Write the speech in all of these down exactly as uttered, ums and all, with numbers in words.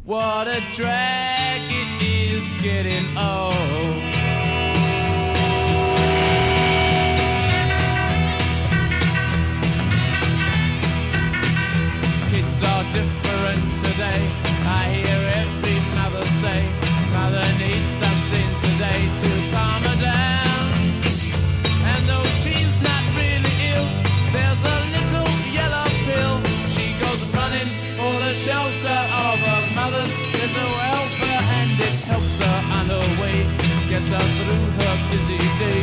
What a drag it is getting old. Kids are different today. I hear every mother say, mother needs something today to calm her down. And though she's not really ill, there's a little yellow pill. She goes running for the shelter of her mother's little helper, and it helps her on her way, gets her through her busy day.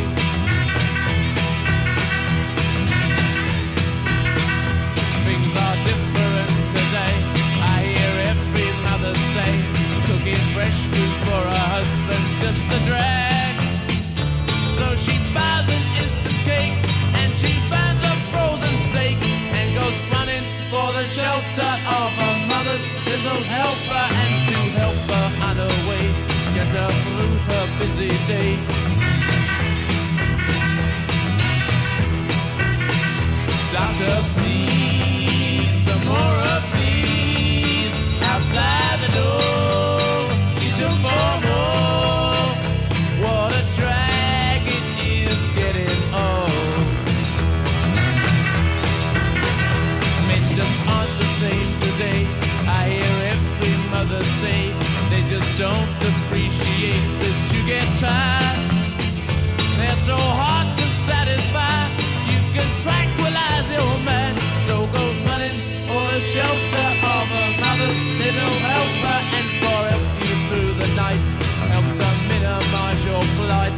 Things are different today. I hear every mother say, cooking fresh food for her husband's just a drag. So she buys an instant cake and she buys a frozen steak and goes running for the shelter of her mother's little helper, and to help her on her way, get her through her busy day. Doctor, please, some more of these outside the door. She took four more. What a drag it is getting old. Men just aren't the same today. I hear every mother say they just don't appreciate that you get tired. They're so hard to satisfy. You can tranquilize your man, so go running for the shelter of a mother's little helper, and for help you through the night, help to minimize your flight.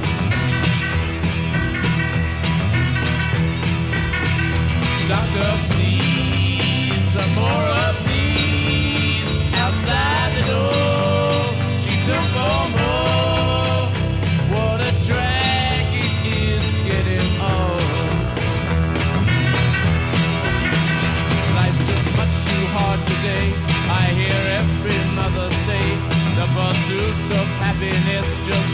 Doctor, please, some more of these outside the door. She took four more. What a drag it is getting old. Life's just much too hard today. I hear every mother say the pursuit of happiness just